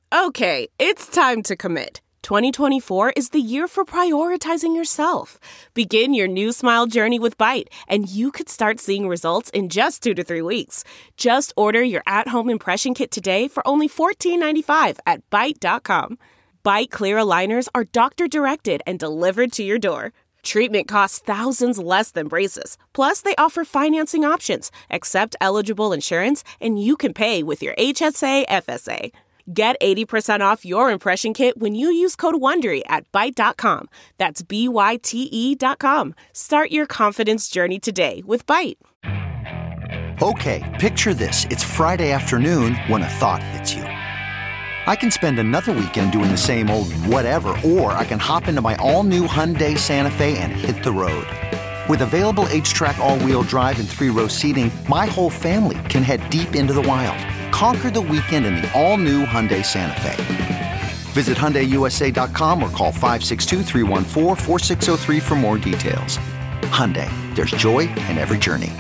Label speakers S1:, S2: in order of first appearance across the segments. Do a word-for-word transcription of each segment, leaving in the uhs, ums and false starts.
S1: Okay, it's time to commit. twenty twenty-four is the year for prioritizing yourself. Begin your new smile journey with Byte, and you could start seeing results in just two to three weeks. Just order your at-home impression kit today for only fourteen ninety-five at byte dot com. Byte clear aligners are doctor-directed and delivered to your door. Treatment costs thousands less than braces. Plus, they offer financing options, accept eligible insurance, and you can pay with your H S A F S A. Get eighty percent off your impression kit when you use code WONDERY at byte dot com. That's B Y T E dot com. Start your confidence journey today with Byte.
S2: Okay, picture this. It's Friday afternoon when a thought hits you. I can spend another weekend doing the same old whatever, or I can hop into my all-new Hyundai Santa Fe and hit the road. With available H-Track all-wheel drive and three-row seating, my whole family can head deep into the wild. Conquer the weekend in the all-new Hyundai Santa Fe. Visit Hyundai U S A dot com or call five six two, three one four, four six zero three for more details. Hyundai, there's joy in every journey.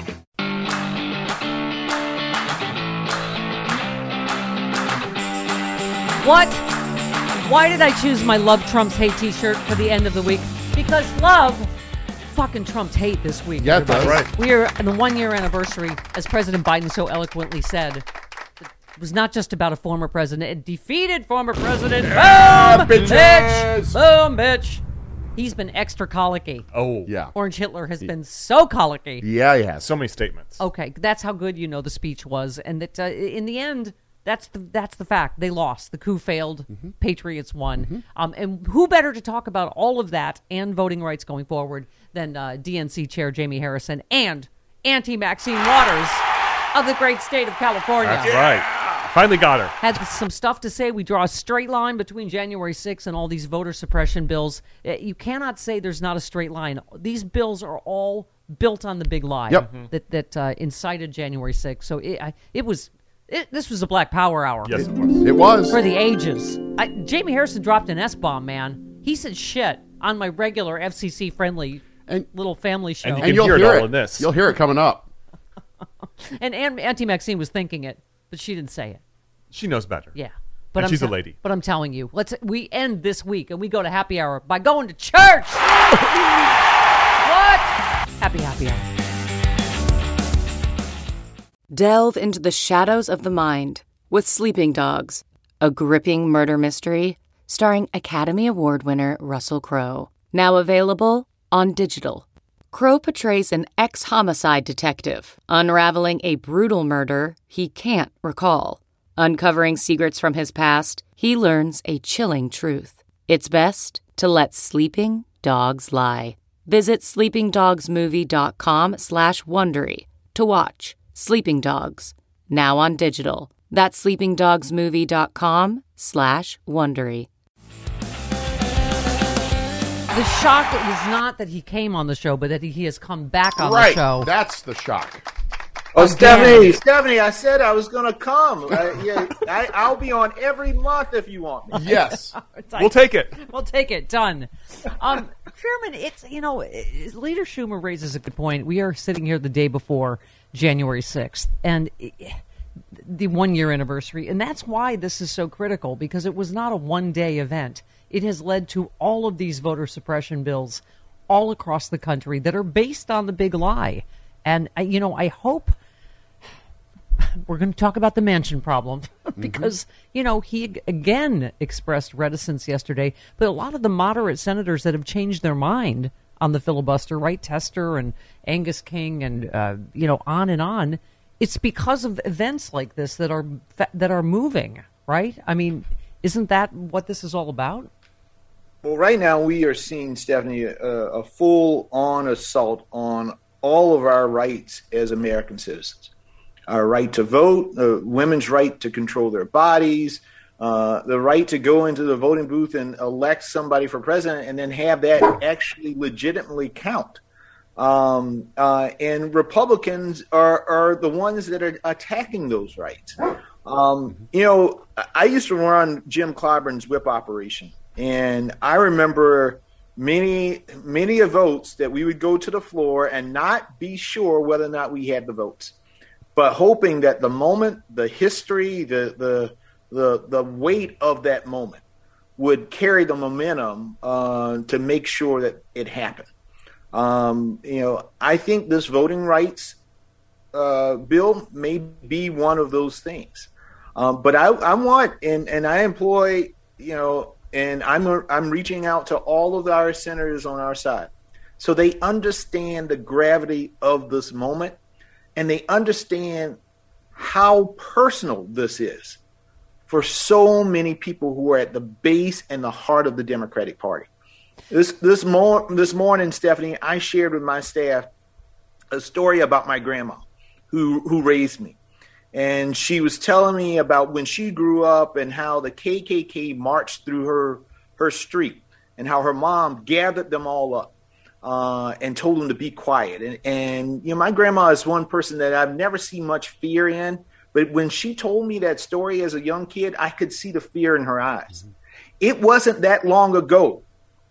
S3: What? Why did I choose my Love Trumps Hate t-shirt for the end of the week? Because love fucking trumped hate this week.
S4: Yeah, that's right.
S3: We are on the one-year anniversary, as President Biden so eloquently said. It was not just about a former president. It defeated former president.
S4: Yeah,
S3: Boom,
S4: bitches.
S3: bitch. Boom, bitch. He's been extra colicky.
S5: Oh.
S4: Yeah.
S3: Orange Hitler has been so colicky.
S4: Yeah, he has.
S5: So many statements.
S3: Okay, that's how good you know the speech was. And that uh, in the end, that's the that's the fact. They lost. The coup failed. Mm-hmm. Patriots won. Mm-hmm. Um, and who better to talk about all of that and voting rights going forward than uh, D N C Chair Jamie Harrison and Auntie Maxine Waters of the great state of California.
S5: That's right. Finally got her.
S3: Had some stuff to say. We draw a straight line between January sixth and all these voter suppression bills. You cannot say there's not a straight line. These bills are all built on the big lie
S4: yep.
S3: that that uh, incited January sixth. So it, I, it was. It, this was a Black Power hour.
S5: Yes, it was.
S4: It was.
S3: For the ages. I, Jamie Harrison dropped an S-bomb, man. He said shit on my regular F C C-friendly and, little family show.
S5: And you
S4: and
S5: can
S4: you'll
S5: hear,
S4: hear
S5: it all
S4: it.
S5: in this.
S4: You'll hear it coming up.
S3: and and Auntie Maxine was thinking it, but she didn't say it.
S5: She knows better.
S3: Yeah. But
S5: and
S3: I'm
S5: she's
S3: te-
S5: a lady.
S3: But I'm telling you, let's we end this week and we go to happy hour by going to church. What? Happy happy hour.
S6: Delve into the shadows of the mind with Sleeping Dogs, a gripping murder mystery starring Academy Award winner Russell Crowe. Now available on digital. Crowe portrays an ex-homicide detective unraveling a brutal murder he can't recall. Uncovering secrets from his past, he learns a chilling truth. It's best to let sleeping dogs lie. Visit sleepingdogsmovie.com slash Wondery to watch Sleeping Dogs, now on digital. That's sleepingdogsmovie.com slash Wondery.
S3: The shock was not that he came on the show, but that he has come back on
S4: right.
S3: the show.
S4: That's the shock.
S7: Oh, Stephanie, Stephanie, I said I was going to come. Uh, yeah, I, I'll be on every month if you want me.
S4: Yes.
S3: like,
S5: we'll take it.
S3: We'll take it. Done. Um, Chairman, it's, you know, it, Leader Schumer raises a good point. We are sitting here the day before January sixth, and it, the one-year anniversary, and that's why this is so critical, because it was not a one-day event. It has led to all of these voter suppression bills all across the country that are based on the big lie. And, you know, I hope we're going to talk about the Manchin problem because, mm-hmm. you know, he again expressed reticence yesterday. But a lot of the moderate senators that have changed their mind on the filibuster, right? Tester and Angus King and, uh, you know, on and on. It's because of events like this that are that are moving, right? I mean, isn't that what this is all about?
S7: Well, right now we are seeing, Stephanie, a, a full-on assault on all of our rights as American citizens. Our right to vote, uh, women's right to control their bodies, uh, the right to go into the voting booth and elect somebody for president and then have that actually legitimately count. Um, uh, and Republicans are, are the ones that are attacking those rights. Um, you know, I used to run Jim Clyburn's whip operation, and I remember many, many of votes that we would go to the floor and not be sure whether or not we had the votes, but hoping that the moment, the history, the the the the weight of that moment would carry the momentum uh, to make sure that it happened. Um, you know, I think this voting rights uh, bill may be one of those things. Um, but I, I want, and, and I employ, you know, and I'm I'm reaching out to all of our senators on our side, so they understand the gravity of this moment, and they understand how personal this is for so many people who are at the base and the heart of the Democratic Party. This this, mor- this morning, Stephanie, I shared with my staff a story about my grandma who who raised me. And she was telling me about when she grew up and how the K K K marched through her, her street and how her mom gathered them all up uh, and told them to be quiet. And, and, you know, my grandma is one person that I've never seen much fear in. But when she told me that story as a young kid, I could see the fear in her eyes. Mm-hmm. It wasn't that long ago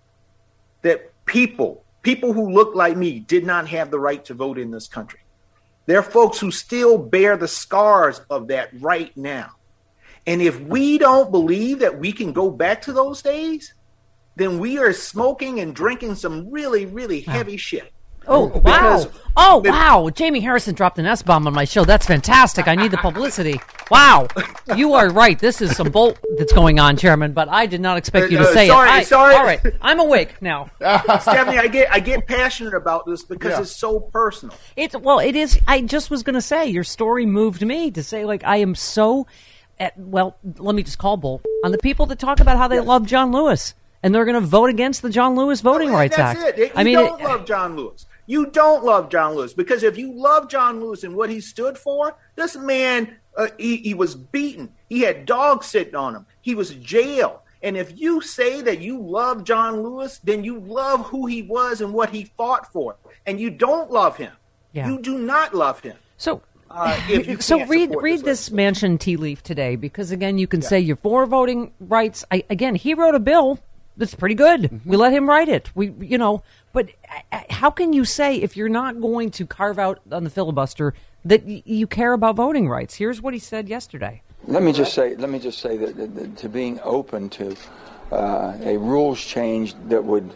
S7: that people, people who looked like me did not have the right to vote in this country. There are folks who still bear the scars of that right now. And if we don't believe that we can go back to those days, then we are smoking and drinking some really, really heavy shit.
S3: Oh, wow. Oh, wow. Jamie Harrison dropped an S-bomb on my show. That's fantastic. I need the publicity. Wow. You are right. This is some bolt that's going on, Chairman, but I did not expect you to
S7: uh,
S3: say
S7: sorry,
S3: it. I,
S7: sorry.
S3: All right. I'm awake now.
S7: Stephanie, I get I get passionate about this because
S4: Yeah.
S7: it's so personal.
S3: It's well, it is. I just was going to say your story moved me to say, like, I am so, at, well, let me just call bull on the people that talk about how they
S7: Yes.
S3: love John Lewis and they're going to vote against the John Lewis Voting
S7: Well,
S3: Rights
S7: that's
S3: Act.
S7: It. You
S3: I mean,
S7: don't
S3: it,
S7: love John Lewis. You don't love John Lewis because if you love John Lewis and what he stood for, this man, uh, he, he was beaten. He had dogs sitting on him. He was jailed. And if you say that you love John Lewis, then you love who he was and what he fought for. And you don't love him.
S3: Yeah.
S7: You do not love him.
S3: So,
S7: Uh, if you
S3: so
S7: can't
S3: read
S7: support
S3: read
S7: this
S3: this Manchin tea leaf today, because again, you can say you're for voting rights. I, again, he wrote a bill that's pretty good. Mm-hmm. We let him write it. We, you know, but how can you say if you're not going to carve out on the filibuster that y- you care about voting rights? Here's what he said yesterday.
S8: Let me just say. Let me just say that, that, that to being open to uh, a rules change that would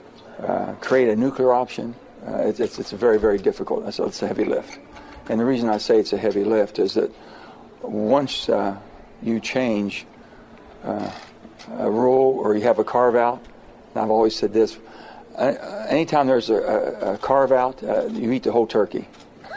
S8: uh, create a nuclear option. Uh, it's, it's it's a very very difficult. So it's a heavy lift. And the reason I say it's a heavy lift is that once uh, you change uh, a rule or you have a carve out, and I've always said this, uh, anytime there's a, a, a carve out, uh, you eat the whole turkey.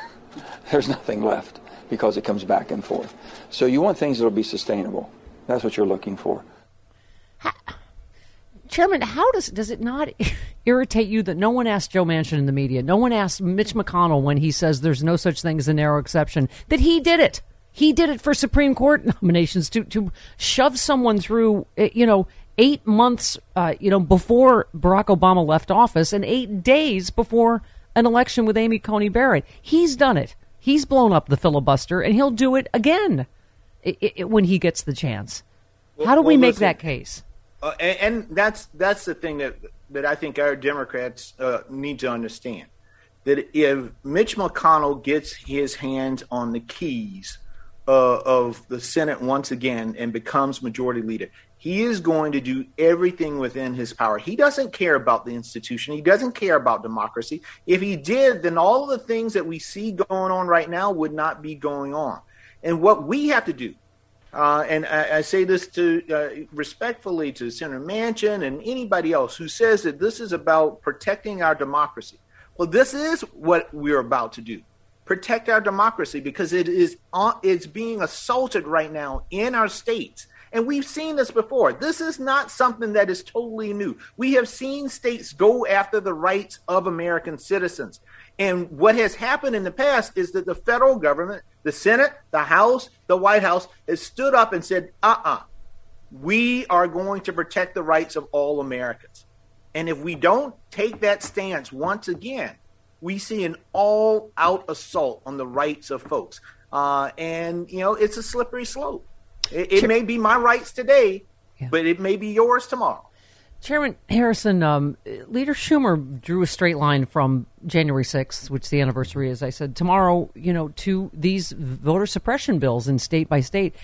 S8: There's nothing left because it comes back and forth. So you want things that will be sustainable. That's what you're looking for.
S3: How, Chairman, how does does it not irritate you that no one asked Joe Manchin in the media, no one asked Mitch McConnell when he says there's no such thing as a narrow exception, that he did it? He did it for Supreme Court nominations to to shove someone through, you know, eight months, uh, you know, before Barack Obama left office and eight days before an election with Amy Coney Barrett. He's done it. He's blown up the filibuster, and he'll do it again it, it, when he gets the chance. How do we
S7: well,
S3: make
S7: listen,
S3: that case?
S7: Uh, and, and that's that's the thing that that I think our Democrats uh, need to understand. That if Mitch McConnell gets his hands on the keys uh, of the Senate once again and becomes majority leader, he is going to do everything within his power. He doesn't care about the institution. He doesn't care about democracy. If he did, then all of the things that we see going on right now would not be going on. And what we have to do, uh, and I, I say this to uh, respectfully to Senator Manchin and anybody else who says that this is about protecting our democracy. Well, this is what we're about to do. Protect our democracy because it is uh, it's being assaulted right now in our states. And we've seen this before. This is not something that is totally new. We have seen states go after the rights of American citizens. And what has happened in the past is that the federal government, the Senate, the House, the White House, has stood up and said, uh-uh, we are going to protect the rights of all Americans. And if we don't take that stance once again, we see an all-out assault on the rights of folks. Uh, and, you know, it's a slippery slope. It, it may be my rights today, yeah. but it may be yours tomorrow.
S3: Chairman Harrison, um, Leader Schumer drew a straight line from January sixth, which the anniversary is, I said, tomorrow, you know, to these voter suppression bills in state by state.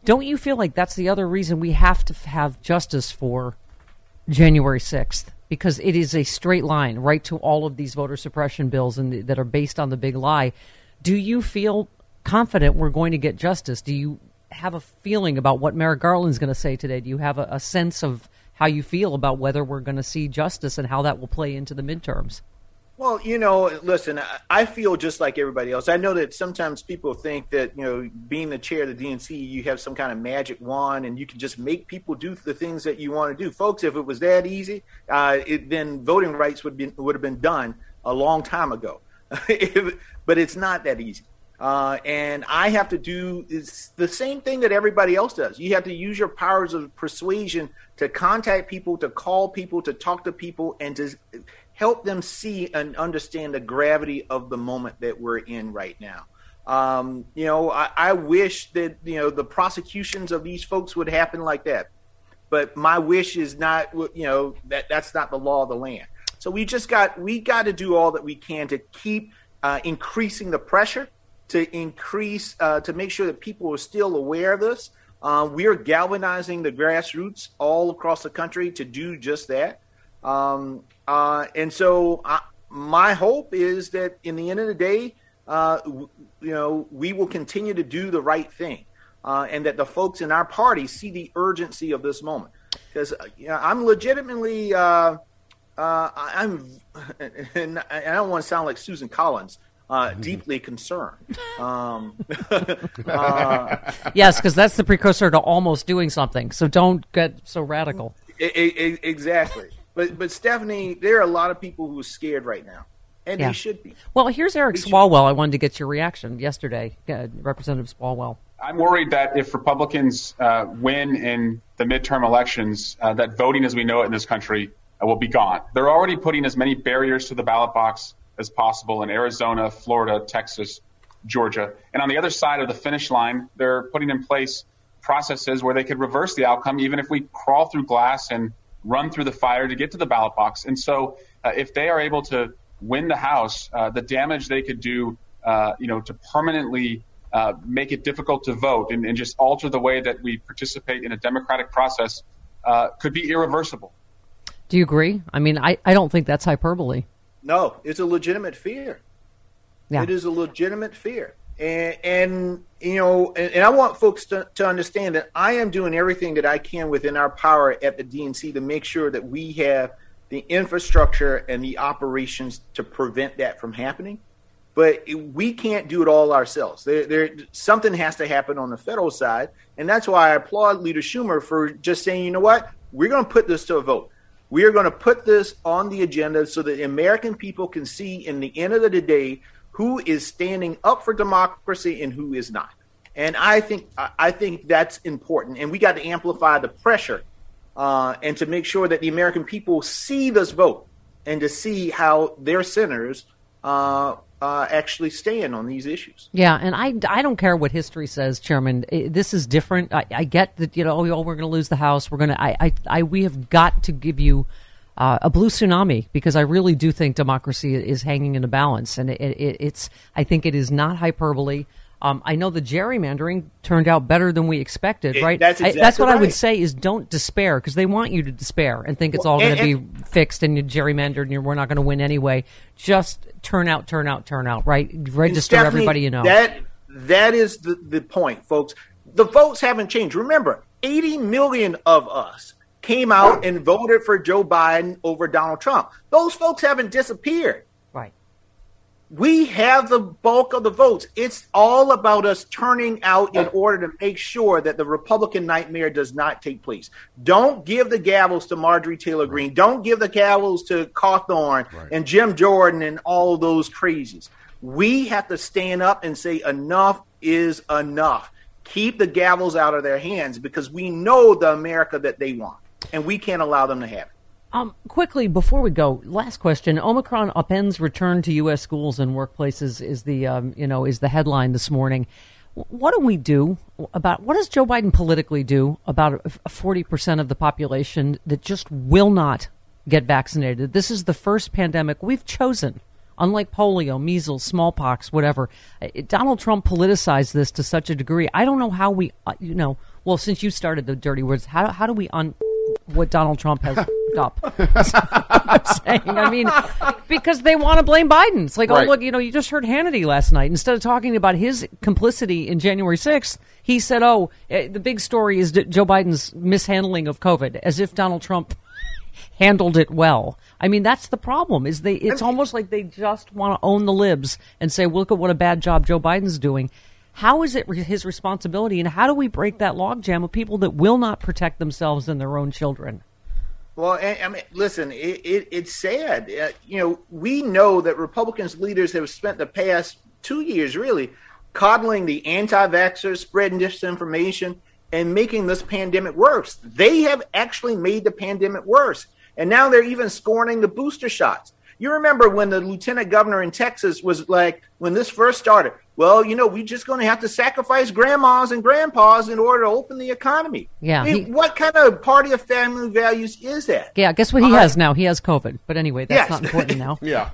S3: Don't you feel like that's the other reason we have to have justice for January sixth? Because it is a straight line right to all of these voter suppression bills and that are based on the big lie. Do you feel confident we're going to get justice? Do you have a feeling about what Merrick Garland's going to say today? Do you have a, a sense of how you feel about whether we're going to see justice and how that will play into the midterms?
S7: Well, you know, listen, I feel just like everybody else. I know that sometimes people think that, you know, being the chair of the D N C, you have some kind of magic wand and you can just make people do the things that you want to do. Folks, if it was that easy, uh, it, then voting rights would, be, would have been done a long time ago. But it's not that easy. Uh, and I have to do it's the same thing that everybody else does. You have to use your powers of persuasion to contact people, to call people, to talk to people, and to help them see and understand the gravity of the moment that we're in right now. Um, you know, I, I wish that, you know, the prosecutions of these folks would happen like that. But my wish is not, you know, that that's not the law of the land. So we just got we got to do all that we can to keep uh, increasing the pressure, to increase, uh, to make sure that people are still aware of this. Uh, we are galvanizing the grassroots all across the country to do just that. Um, uh, and so I, my hope is that in the end of the day, uh, w- you know, we will continue to do the right thing, uh, and that the folks in our party see the urgency of this moment. Because you know, I'm legitimately, uh, uh, I'm, and I don't want to sound like Susan Collins, Uh, deeply concerned. Um, uh,
S3: yes, because that's the precursor to almost doing something. So don't get so radical.
S7: It, it, exactly. But, but Stephanie, there are a lot of people who are scared right now, and
S3: yeah.
S7: they should be.
S3: Well, here's Eric they Swalwell. Should. I wanted to get your reaction yesterday, uh, Representative Swalwell.
S4: I'm worried that if Republicans uh, win in the midterm elections, uh, that voting as we know it in this country uh, will be gone. They're already putting as many barriers to the ballot box as possible in Arizona, Florida, Texas, Georgia. And on the other side of the finish line, they're putting in place processes where they could reverse the outcome, even if we crawl through glass and run through the fire to get to the ballot box. And so uh, if they are able to win the House, uh, the damage they could do, uh, you know, to permanently uh, make it difficult to vote and, and just alter the way that we participate in a democratic process uh, could be irreversible.
S3: Do you agree? I mean, I, I don't think that's hyperbole.
S7: No, it's a legitimate fear. Yeah. It is a legitimate fear. And, and you know, and, and I want folks to, to understand that I am doing everything that I can within our power at the D N C to make sure that we have the infrastructure and the operations to prevent that from happening. But we can't do it all ourselves. There, there, something has to happen on the federal side. And that's why I applaud Leader Schumer for just saying, you know what, we're going to put this to a vote. We are going to put this on the agenda so that the American people can see in the end of the day who is standing up for democracy and who is not. And I think I think that's important. And we got to amplify the pressure uh, and to make sure that the American people see this vote and to see how their senators uh, uh, actually stand on these issues.
S3: Yeah, and I, I don't care what history says, Chairman. This is different. I, I get that, you know, oh, we're going to lose the House. We're going to. I, I, I, we have got to give you uh, a blue tsunami because I really do think democracy is hanging in a balance, and it, it, it's. I think it is not hyperbole. Um, I know the gerrymandering turned out better than we expected,
S7: it,
S3: right?
S7: That's, exactly
S3: I, that's what
S7: right.
S3: I would say is don't despair because they want you to despair and think it's well, all going to be fixed and you gerrymandered and you're, we're not going to win anyway. Just turn out, turn out, turn out, right? Register everybody you know.
S7: That, that is the, the point, folks. The votes haven't changed. Remember, eighty million of us came out and voted for Joe Biden over Donald Trump. Those folks haven't disappeared.
S3: Right.
S7: We have the bulk of the votes. It's all about us turning out in order to make sure that the Republican nightmare does not take place. Don't give the gavels to Marjorie Taylor Greene. Don't give the gavels to Cawthorn right. and Jim Jordan and all of those crazies. We have to stand up and say enough is enough. Keep the gavels out of their hands because we know the America that they want, and we can't allow them to have it.
S3: Um, quickly, before we go, last question. Omicron upends return to U S schools and workplaces is the, um, you know, is the headline this morning. What do we do about, what does Joe Biden politically do about forty percent of the population that just will not get vaccinated? This is the first pandemic we've chosen, unlike polio, measles, smallpox, whatever. Donald Trump politicized this to such a degree. I don't know how we, you know, Well, since you started the dirty words, how how do we un what Donald Trump has up? I'm saying, I mean, because they want to blame Biden. It's like,
S5: Right.
S3: oh, look, you know, you just heard Hannity last night. Instead of talking about his complicity in January sixth, he said, oh, eh, the big story is Joe Biden's mishandling of COVID, as if Donald Trump handled it well. I mean, that's the problem. Is they? It's almost like they just want to own the libs and say, well, look at what a bad job Joe Biden's doing. How is it re- his responsibility, and how do we break that logjam of people that will not protect themselves and their own children?
S7: Well, I I mean, listen, it, it, it's sad. Uh, you know, we know that Republicans leaders have spent the past two years really coddling the anti-vaxxers, spreading disinformation, and making this pandemic worse. They have actually made the pandemic worse. And now they're even scorning the booster shots. You remember when the lieutenant governor in Texas was like, when this first started, well, you know, we're just going to have to sacrifice grandmas and grandpas in order to open the economy.
S3: Yeah.
S7: I mean,
S3: he-
S7: what kind of party of family values is that?
S3: Yeah, guess what he
S7: Uh,
S3: has now? He has COVID. But anyway, that's
S7: Yes.
S3: not important now.
S5: Yeah.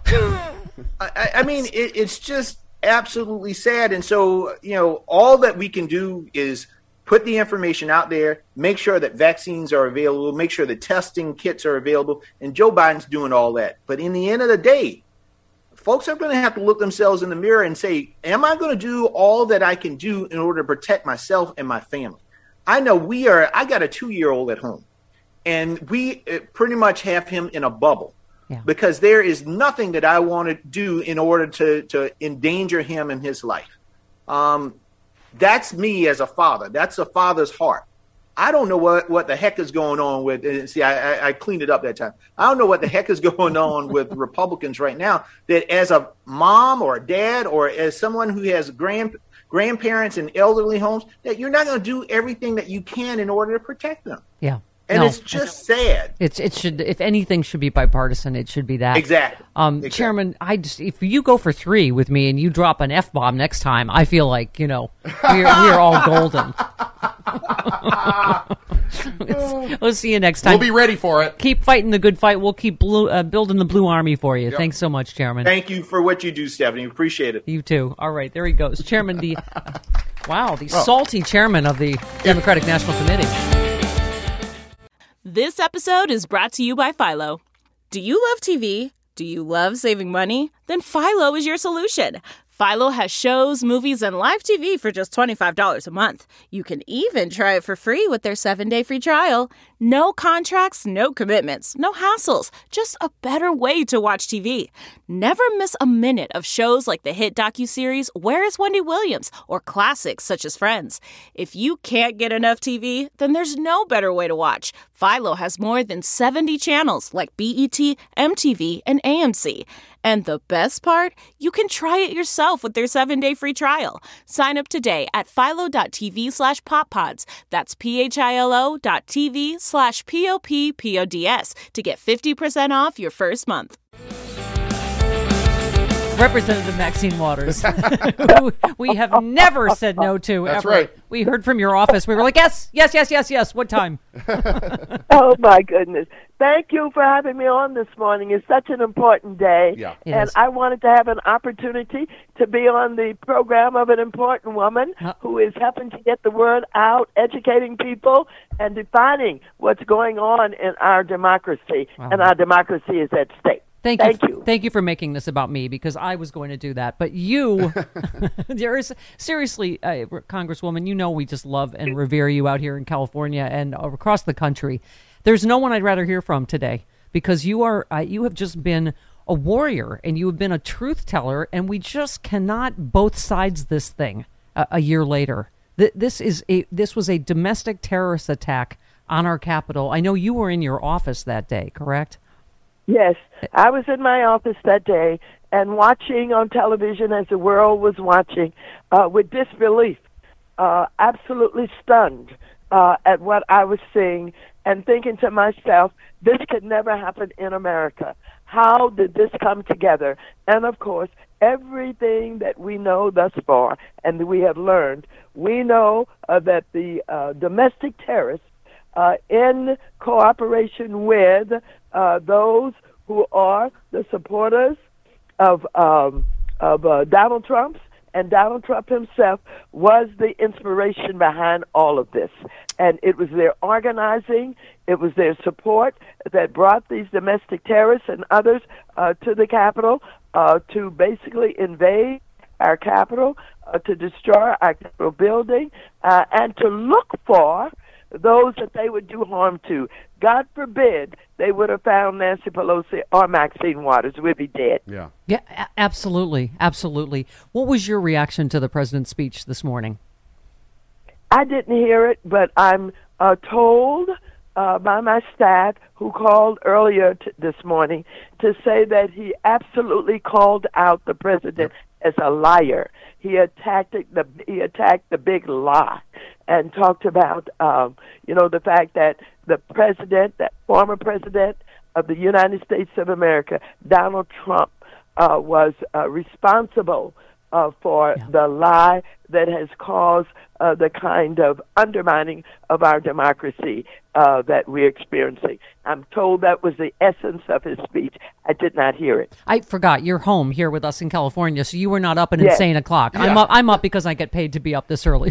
S7: I, I mean, it, it's just absolutely sad. And so, you know, all that we can do is put the information out there, make sure that vaccines are available, make sure that testing kits are available, and Joe Biden's doing all that. But in the end of the day, folks are going to have to look themselves in the mirror and say, am I going to do all that I can do in order to protect myself and my family? I know we are, I got a two-year-old at home, and we uh, pretty much have him in a bubble.
S3: Yeah.
S7: Because there is nothing that I want to do in order to, to endanger him and his life. Um, That's me as a father. That's a father's heart. I don't know what, what the heck is going on with, and see, I, I, I cleaned it up that time. I don't know what the heck is going on with Republicans right now, that as a mom or a dad or as someone who has grand, grandparents in elderly homes, that you're not going to do everything that you can in order to protect them.
S3: Yeah.
S7: And
S3: No.
S7: it's just sad.
S3: It's it should, if anything should be bipartisan, it should be that.
S7: Exactly.
S3: Um,
S7: Exactly.
S3: Chairman, I just, if you go for three with me and you drop an F bomb next time, I feel like, you know, we're, we're all golden. We'll see you next time.
S5: We'll be ready for it.
S3: Keep fighting the good fight. We'll keep blue, uh, building the blue army for you. Thanks so much, Chairman.
S7: Thank you for what you do, Stephanie. Appreciate it.
S3: You too. All right, there he goes. Chairman, the, wow, the salty chairman of the Democratic National Committee.
S1: This episode is brought to you by Philo. Do you love T V? Do you love saving money? Then Philo is your solution. Philo has shows, movies, and live T V for just twenty-five dollars a month. You can even try it for free with their seven-day free trial. No contracts, no commitments, no hassles. Just a better way to watch T V. Never miss a minute of shows like the hit docuseries Where is Wendy Williams? Or classics such as Friends. If you can't get enough T V, then there's no better way to watch. Philo has more than seventy channels like B E T, M T V, and A M C. And the best part? You can try it yourself with their seven-day free trial. Sign up today at philo.tv slash poppods. That's P-H-I-L-O dot TV slash P-O-P-P-O-D-S to get fifty percent off your first month.
S3: Representative Maxine Waters, who we have never said no to.
S5: That's
S3: ever.
S5: right.
S3: We heard from your office. We were like, yes, yes, yes, yes, yes. What time?
S9: Oh, my goodness. Thank you for having me on this morning. It's such an important day.
S5: Yeah.
S3: It
S9: and
S3: is.
S9: I wanted to have an opportunity to be on the program of an important woman
S3: Uh.
S9: who is helping to get the word out, educating people, and defining what's going on in our democracy.
S3: Wow.
S9: And our democracy is at stake.
S3: Thank,
S9: Thank
S3: you.
S9: you.
S3: Thank you for making this about me, because I was going to do that. But you, there is seriously, uh, Congresswoman, you know we just love and revere you out here in California and across the country. There's no one I'd rather hear from today, because you are uh, you have just been a warrior and you have been a truth teller, and we just cannot both sides this thing a, a year later. Th- this is a this was a domestic terrorist attack on our Capitol. I know you were in your office that day, correct?
S9: Yes, I was in my office that day and watching on television as the world was watching uh, with disbelief, uh, absolutely stunned uh, at what I was seeing and thinking to myself, this could never happen in America. How did this come together? And, of course, everything that we know thus far and that we have learned, we know uh, that the uh, domestic terrorists, uh, in cooperation with uh, those who are the supporters of um, of uh, Donald Trump And Donald Trump himself was the inspiration behind all of this. And it was their organizing, it was their support that brought these domestic terrorists and others uh, to the Capitol uh, to basically invade our Capitol, uh, to destroy our Capitol building, uh, and to look for those that they would do harm to. God forbid they would have found Nancy Pelosi or Maxine Waters. We'd be dead.
S5: Yeah.
S3: Yeah, a- absolutely. Absolutely. What was your reaction to the president's speech this morning?
S9: I didn't hear it, but I'm uh, told uh, by my staff who called earlier t- this morning to say that he absolutely called out the president as a liar. He attacked the he attacked the big lie and talked about um, you know the fact that the president, that former president of the United States of America, Donald Trump, uh, was uh, responsible uh, for yeah. the lie that has caused uh, the kind of undermining of our democracy uh, that we're experiencing. I'm told that was the essence of his speech. I did not hear it.
S3: I forgot you're home here with us in California, so you were not up an
S9: yes.
S3: insane o'clock. Yeah. I'm up. I'm up because I get paid to be up this early.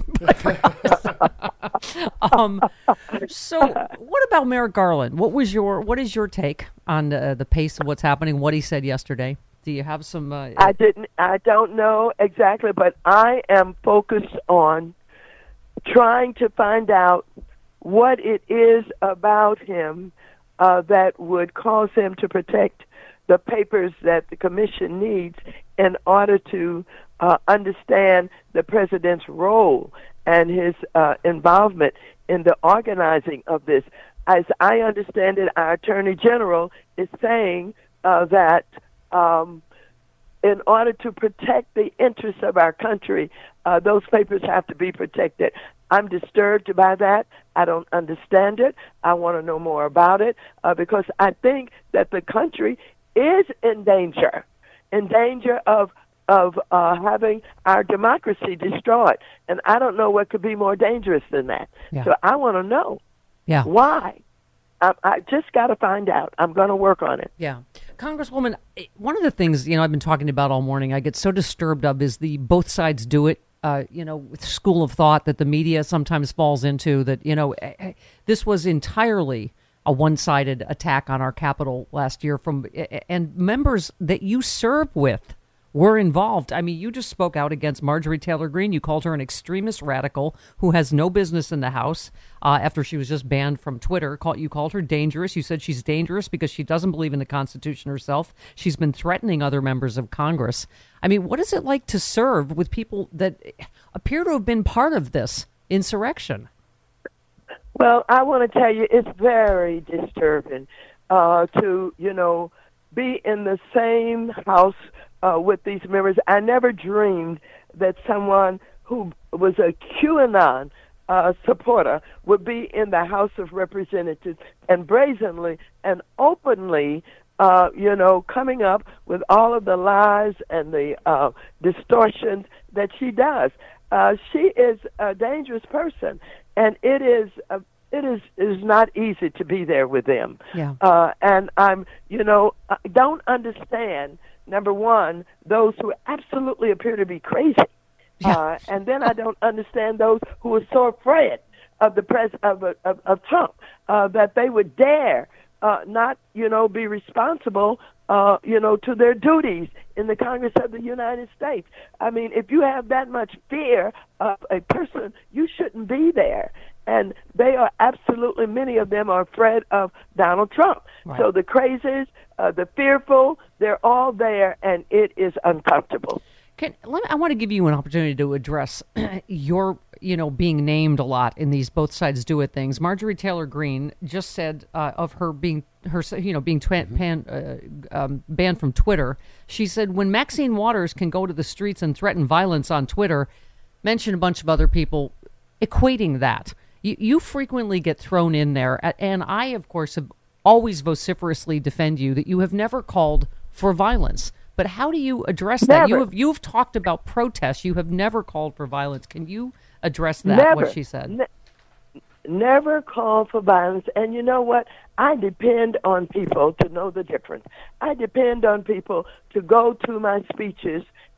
S3: um, so, what about Merrick Garland? What was your What is your take on uh, the pace of what's happening? What he said yesterday? Do you have some? Uh,
S9: I didn't. I don't know exactly, but I am focused on trying to find out what it is about him uh, that would cause him to protect the papers that the commission needs in order to uh, understand the president's role and his uh, involvement in the organizing of this. As I understand it, our Attorney General is saying uh, that um, in order to protect the interests of our country, uh, those papers have to be protected. I'm disturbed by that. I don't understand it. I want to know more about it uh, because I think that the country is in danger, in danger of of uh, having our democracy destroyed. And I don't know what could be more dangerous than that.
S3: Yeah.
S9: So I want to know
S3: yeah.
S9: why. I, I just got to find out. I'm going to work on it.
S3: Yeah. Congresswoman, one of the things, you know, I've been talking about all morning, I get so disturbed of is the both sides do it, uh, you know, school of thought that the media sometimes falls into that, you know, this was entirely a one-sided attack on our Capitol last year from and members that you serve with were involved. I mean, you just spoke out against Marjorie Taylor Greene. You called her an extremist radical who has no business in the House uh, after she was just banned from Twitter. You called her dangerous. You said she's dangerous because she doesn't believe in the Constitution herself. She's been threatening other members of Congress. I mean, what is it like to serve with people that appear to have been part of this insurrection?
S9: Well, I want to tell you, it's very disturbing uh, to, you know, be in the same house uh, with these members. I never dreamed that someone who was a QAnon uh, supporter would be in the House of Representatives and brazenly and openly, uh, you know, coming up with all of the lies and the uh, distortions that she does. Uh, she is a dangerous person, and it is uh, it is is not easy to be there with them.
S3: Yeah.
S9: Uh, and I'm, you know, I don't understand. Number one, those who absolutely appear to be crazy,
S3: yeah.
S9: uh, and then I don't understand those who are so afraid of the pres of of, of Trump uh, that they would dare uh, not, you know, be responsible. Uh, you know, to their duties in the Congress of the United States. I mean, if you have that much fear of a person, you shouldn't be there. And they are absolutely, many of them are afraid of Donald Trump.
S3: Right.
S9: So the crazies, uh, the fearful, they're all there, and it is uncomfortable.
S3: Can, let me, I want to give you an opportunity to address your, you know, being named a lot in these both sides do it things. Marjorie Taylor Greene just said uh, of her being her, you know, being twa- pan, uh, um, banned from Twitter. She said when Maxine Waters can go to the streets and threaten violence on Twitter, mention a bunch of other people, equating that. You, you frequently get thrown in there, and I, of course, have always vociferously defend you that you have never called for violence. But how do you address that?
S9: Never.
S3: You have you've talked about protests. You have never called for violence. Can you address that?
S9: Never.
S3: What she said?
S9: Ne- never call for violence. And you know what? I depend on people to know the difference. I depend on people to go to my speeches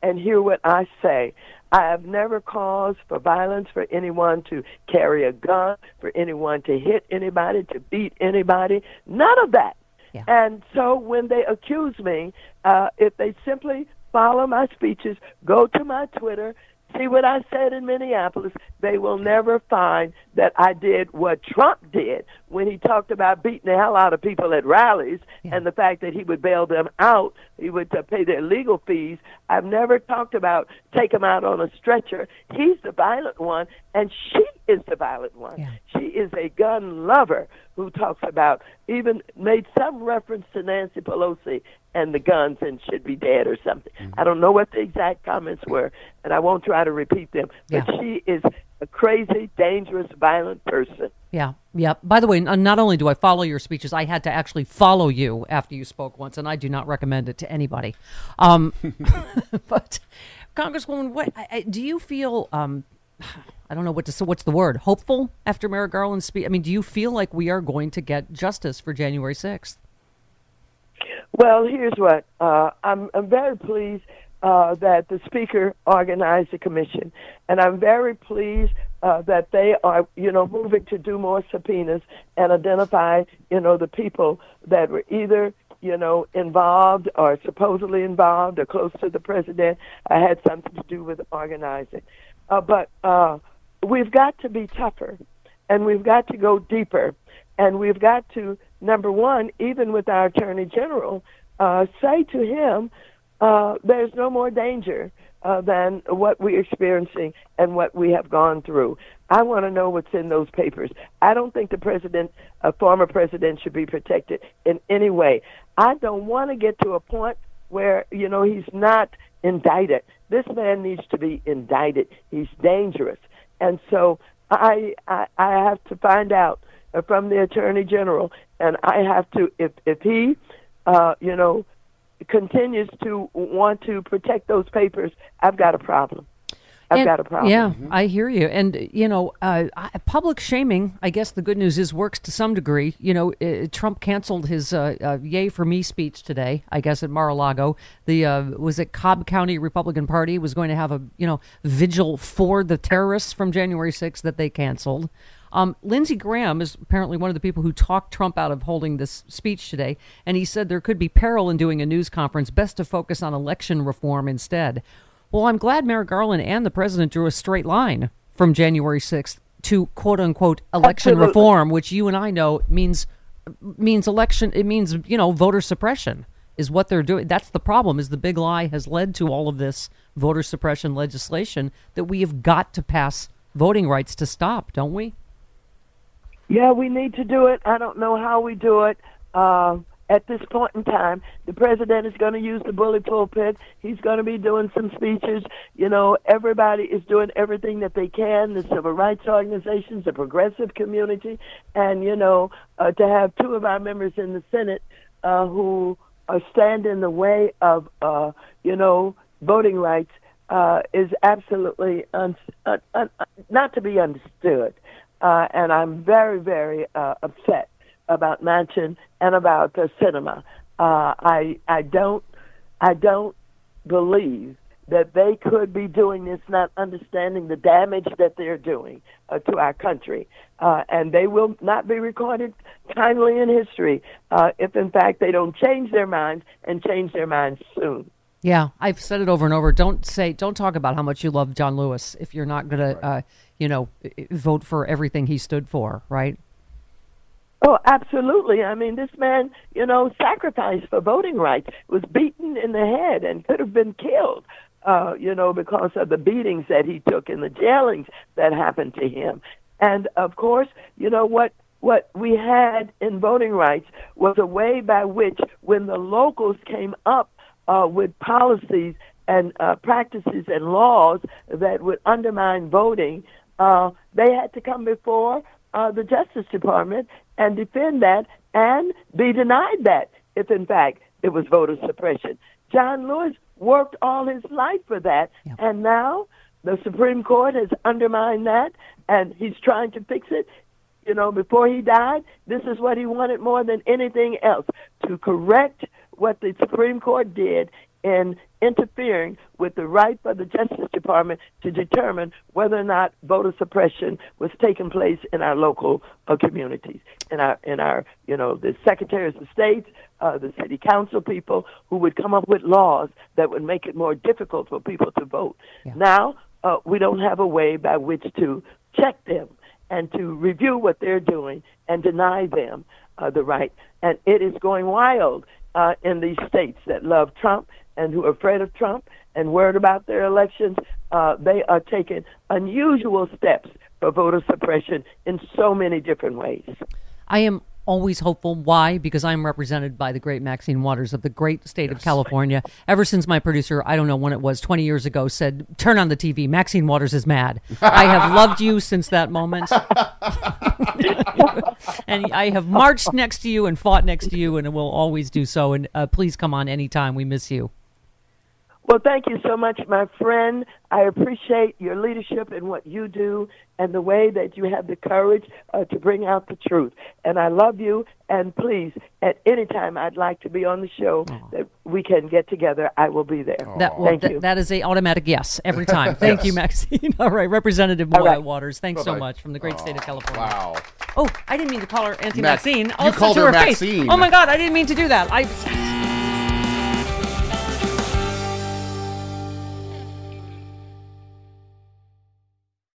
S9: and hear what I say. I have never caused for violence for anyone to carry a gun, for anyone to hit anybody, to beat anybody. None of that.
S3: Yeah.
S9: And so when they accuse me, uh, if they simply follow my speeches, go to my Twitter, see what I said in Minneapolis, they will never find that I did what Trump did when he talked about beating the hell out of people at rallies
S3: yeah.
S9: and the fact that he would bail them out, he would uh, pay their legal fees. I've never talked about take them out on a stretcher. He's the violent one, and she is the violent one.
S3: Yeah.
S9: She is a gun lover who talks about, even made some reference to Nancy Pelosi and the guns and should be dead or something. Mm-hmm. I don't know what the exact comments were, and I won't try to repeat them, but
S3: yeah.
S9: she is a crazy, dangerous, violent person.
S3: Yeah, yeah. By the way, n- not only do I follow your speeches, I had to actually follow you after you spoke once, and I do not recommend it to anybody. Um, but, Congresswoman, what I, I, do you feel? Um, I don't know what to say. What's the word? Hopeful after Merrick Garland's speech? I mean, do you feel like we are going to get justice for January sixth?
S9: Well, here's what. Uh, I'm, I'm very pleased uh, that the Speaker organized the commission, and I'm very pleased uh, that they are, you know, moving to do more subpoenas and identify, you know, the people that were either, you know, involved or supposedly involved or close to the president or had something to do with organizing. Uh, but uh, we've got to be tougher, and we've got to go deeper, and we've got to, number one, even with our Attorney General, uh, say to him, uh, there's no more danger uh, than what we're experiencing and what we have gone through. I want to know what's in those papers. I don't think the president, a former president, should be protected in any way. I don't want to get to a point where, you know, he's not indicted. This man needs to be indicted. He's dangerous. And so I, I, I have to find out from the Attorney General, and I have to, if, if he, uh, you know, continues to want to protect those papers, I've got a problem. I've
S3: and,
S9: got a problem.
S3: Yeah, mm-hmm. I hear you. And, you know, uh, public shaming, I guess the good news is, works to some degree. You know, uh, Trump canceled his uh, uh, Yay for Me speech today, I guess, at Mar-a-Lago. The, uh, was it Cobb County Republican Party was going to have a, you know, vigil for the terrorists from January sixth that they canceled. Um, Lindsey Graham is apparently one of the people who talked Trump out of holding this speech today, and he said there could be peril in doing a news conference, best to focus on election reform instead. Well, I'm glad Merrick Garland and the president drew a straight line from January sixth to quote-unquote election
S9: Absolutely.
S3: reform, which you and I know means means election. It means, you know, voter suppression is what they're doing. That's the problem, is the big lie has led to all of this voter suppression legislation that we have got to pass voting rights to stop, don't we?
S9: Yeah, we need to do it. I don't know how we do it. Uh, at this point in time, the president is going to use the bully pulpit. He's going to be doing some speeches. You know, everybody is doing everything that they can, the civil rights organizations, the progressive community, and, you know, uh, to have two of our members in the Senate uh, who uh, stand in the way of, uh, you know, voting rights uh, is absolutely un- un- un- not to be understood. Uh, and I'm very, very uh, upset about Manchin and about the cinema. Uh, I I don't I don't believe that they could be doing this, not understanding the damage that they're doing uh, to our country, uh, and they will not be recorded kindly in history uh, if, in fact, they don't change their minds and change their minds soon.
S3: Yeah, I've said it over and over. Don't say, don't talk about how much you love John Lewis if you're not going to, uh, you know, vote for everything he stood for, right?
S9: Oh, absolutely. I mean, this man, you know, sacrificed for voting rights, was beaten in the head and could have been killed, uh, you know, because of the beatings that he took and the jailings that happened to him. And, of course, you know, what what we had in voting rights was a way by which, when the locals came up Uh, with policies and uh, practices and laws that would undermine voting, uh, they had to come before uh, the Justice Department and defend that and be denied that if, in fact, it was voter suppression. John Lewis worked all his life for that, yeah. and now the Supreme Court has undermined that, and he's trying to fix it. You know, before he died, this is what he wanted more than anything else, to correct what the Supreme Court did in interfering with the right for the Justice Department to determine whether or not voter suppression was taking place in our local uh, communities, in our, in our, you know, the secretaries of state, uh, the city council people who would come up with laws that would make it more difficult for people to vote. Yeah. Now, uh, we don't have a way by which to check them and to review what they're doing and deny them uh, the right. And it is going wild uh, in these states that love Trump and who are afraid of Trump and worried about their elections. Uh, they are taking unusual steps for voter suppression in so many different ways.
S3: I am always hopeful. Why? Because I'm represented by the great Maxine Waters of the great state yes. of California. Ever since my producer, I don't know when it was, twenty years ago, said, turn on the T V, Maxine Waters is mad. I have loved you since that moment. And I have marched next to you and fought next to you, and will always do so. And uh, please come on anytime. We miss you.
S9: Well, thank you so much, my friend. I appreciate your leadership and what you do and the way that you have the courage uh, to bring out the truth. And I love you. And please, at any time I'd like to be on the show Aww. that we can get together, I will be there.
S3: That, well,
S9: thank
S3: th-
S9: you.
S3: That is a automatic yes every time. Thank yes. you, Maxine. All right, Representative All right. Waters, thanks Bye-bye. so much from the great oh, state of California.
S10: Wow.
S3: Oh, I didn't mean to call her Auntie Max- Maxine.
S10: You called her, her Maxine.
S3: Face. Oh, my God, I didn't mean to do that. I...